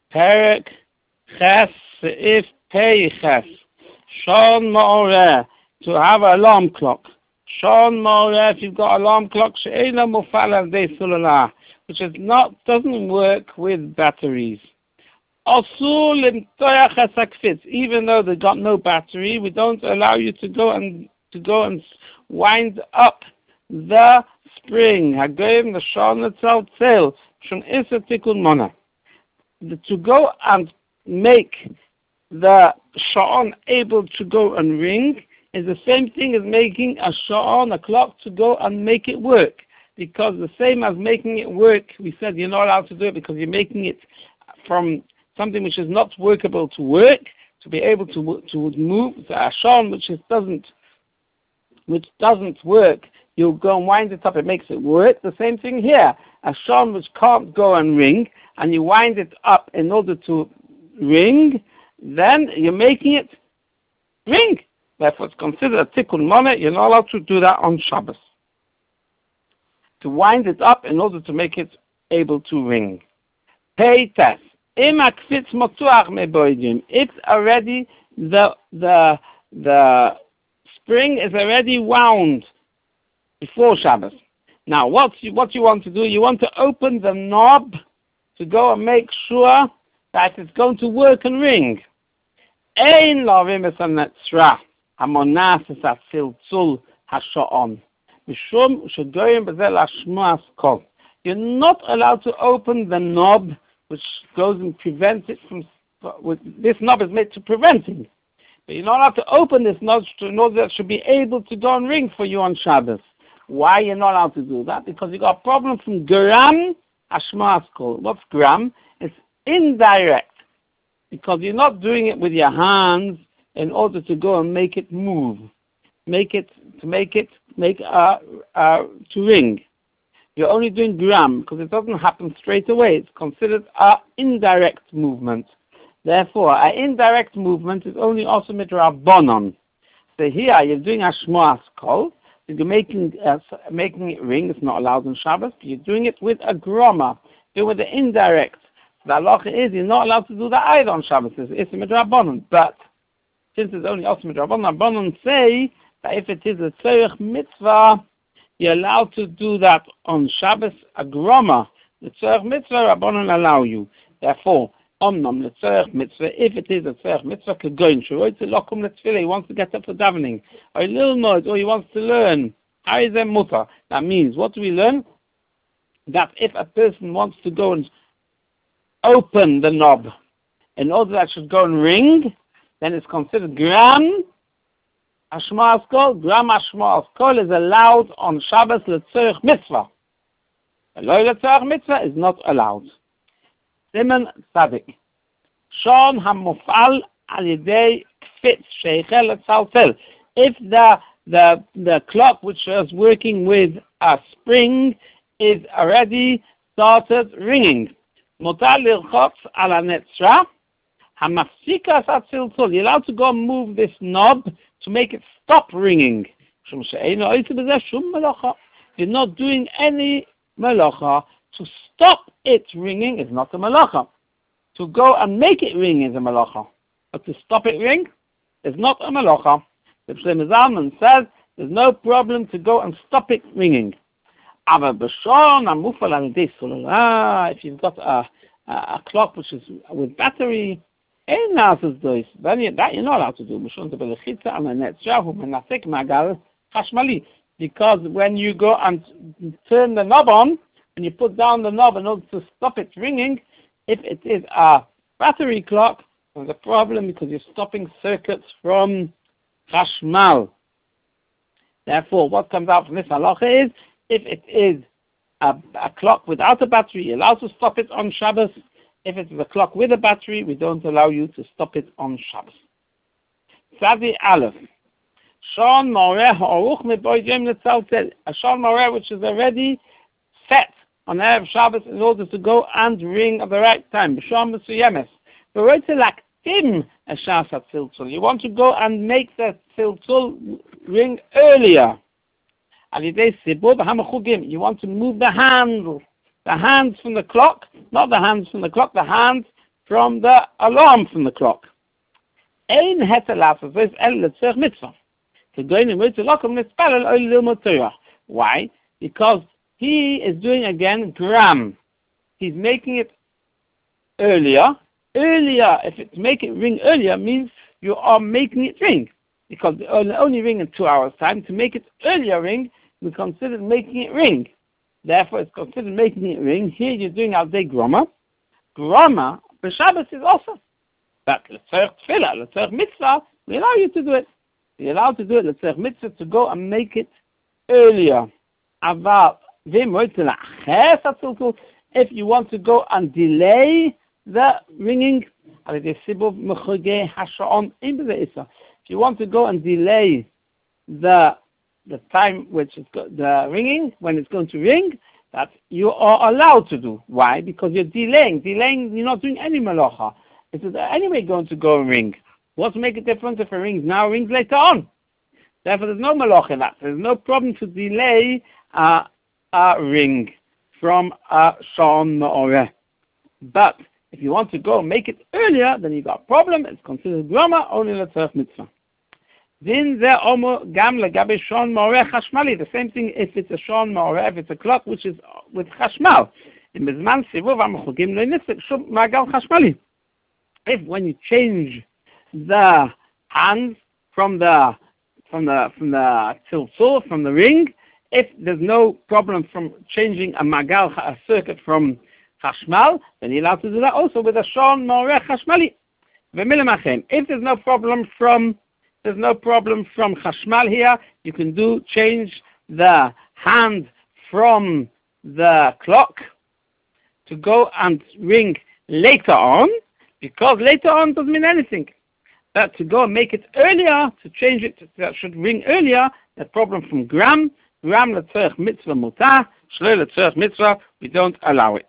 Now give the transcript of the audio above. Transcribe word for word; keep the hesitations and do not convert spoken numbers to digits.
Perek Ches Seif Pei Ches. Shon Ma'oreh, to have an alarm clock. Shon Ma'oreh, if you've got an alarm clock, She'ena Mufal Al Dei Sulallah, which is not, doesn't work with batteries. Asur Limtoyach HaSakfitz, even though they got no battery, we don't allow you to go and to go and wind up the spring. Hagoyim the Shon Etzal Tzel, Shon Isa Tikun Mona. To go and make the sha'on able to go and ring is the same thing as making a sha'on, a clock, to go and make it work. Because the same as making it work, we said you're not allowed to do it because you're making it from something which is not workable to work, to be able to to move. So a sha'on which is, doesn't which doesn't work, you'll go and wind it up, it makes it work. The same thing here. A sha'on which can't go and ring, and you wind it up in order to ring, then you're making it ring. Therefore, it's considered a tikkun money. You're not allowed to do that on Shabbos. To wind it up in order to make it able to ring. Pei tes. It's already, the, the, the spring is already wound before Shabbos. Now, what you, what you want to do, you want to open the knob to go and make sure that it's going to work and ring. Ein lovim es hanetzra hamonas es hatziltzul hasha'on mishum shegoyim bezel hashmoas kol. You're not allowed to open the knob which goes and prevents it from. With, this knob is made to prevent it, but you're not allowed to open this knob in order that it should be able to go and ring for you on Shabbos. Why you're not allowed to do that? Because you got a problem from gram hashmoas kol. What's gram? It's indirect. Because you're not doing it with your hands in order to go and make it move, make it to make it make uh, uh, to ring. You're only doing gram because it doesn't happen straight away. It's considered an indirect movement. Therefore, an indirect movement is only also midrabanon. So here you're doing a shmoas kol. You're making uh, making it ring. It's not allowed on Shabbos. But you're doing it with a groma. You're with the indirect. The halacha is you're not allowed to do that either on Shabbos. It's midrabanon. But since it's only also midrabanon, Rabbanon say that if it is a tzorech mitzvah, you're allowed to do that on Shabbos a groma. The tzorech mitzvah, Rabbanon allow you. Therefore, omnam the tzorech mitzvah, if it is a tzorech mitzvah, kegoin shuroi tzilokum letfilah, he wants to get up for davening, or a little noise, or he wants to learn. How is that mutter? That means, what do we learn? That if a person wants to go and open the knob in order that it should go and ring, then it's considered gram hashmoas kol. Gram hashmoas kol is allowed on Shabbos letzorech mitzvah. Lo letzorech mitzvah is not allowed. Siman tzadik. Shon hamufal al yedei kfitz sheichel letzaltel. If the the the clock which is working with a spring is already started ringing, motar lilchotz al hanetzra hamafsika hatziltzul. You're allowed to go and move this knob to make it stop ringing. You're not doing any melacha. To stop it ringing is not a melacha. To go and make it ring is a melacha. But to stop it ring is not a melacha. The Shlomo Zalman says there's no problem to go and stop it ringing. If you've got a, a, a clock which is with battery, then you, that you're not allowed to do. Because when you go and turn the knob on, and you put down the knob in order to stop it ringing, if it is a battery clock, there's a problem because you're stopping circuits from chashmal. Therefore, what comes out from this halacha is, if it is a, a clock without a battery, you're allowed to stop it on Shabbos. If it is a clock with a battery, we don't allow you to stop it on Shabbos. Tzadi Aleph. Shon Moreh Ha'aruch Meboyjem Letzaltel. A Shon Moreh which is already set on Erev Shabbos in order to go and ring at the right time. B'shon Mesuyemes. V'roitzelaktim Eshas HaTziltzul. You want to go and make the Tziltzul ring earlier. Alidei Sibur B'hamachugim. You want to move the handle. The hands from the clock, not the hands from the clock, the hands from the alarm from the clock. Ein heter lassen, so ist el letzerch mitzvah. To go in and wait to lock him, let's spell it. Why? Because he is doing again gram. He's making it earlier. Earlier, if it's make it ring earlier, means you are making it ring. Because it only ring in two hours time. To make it earlier ring, we consider making it ring. Therefore, it's considered making it ring. Here you're doing al day groma. Groma, for Shabbos is also. But l'tzorech tefillah, l'tzorech mitzvah, we allow you to do it. You're allowed to do it, l'tzorech mitzvah, to go and make it earlier. Aval, if you want to go and delay the ringing, if you want to go and delay the the time which is go, the ringing, when it's going to ring, that you are allowed to do. Why? Because you're delaying. Delaying, you're not doing any malacha. It is anyway going to go and ring. What's make a difference if it rings now or rings later on? Therefore, there's no malacha in that. There's no problem to delay uh, a ring from a shon ma'oreh. But if you want to go and make it earlier, then you've got a problem. It's considered groma, only l'tzorech mitzvah. Din ze omo gam legabe shon ma'oreh chashmali. The same thing if it's a shon ma'oreh, if it's a clock which is with chashmal. In bezman sivuv ha'mechugim lo nifsek shum ma'gal chashmali. If when you change the hands from the from the from the tiltul, from the ring, if there's no problem from changing a magal, a circuit from chashmal, then you're allowed to do that also with a shon ma'oreh chashmali. If there's no problem from there's no problem from chashmal here, you can do change the hand from the clock to go and ring later on, because later on doesn't mean anything. But to go and make it earlier, to change it, to, that should ring earlier, that problem from gram, gram l'tzorech mitzvah mutar, shlo l'tzorech mitzvah, we don't allow it.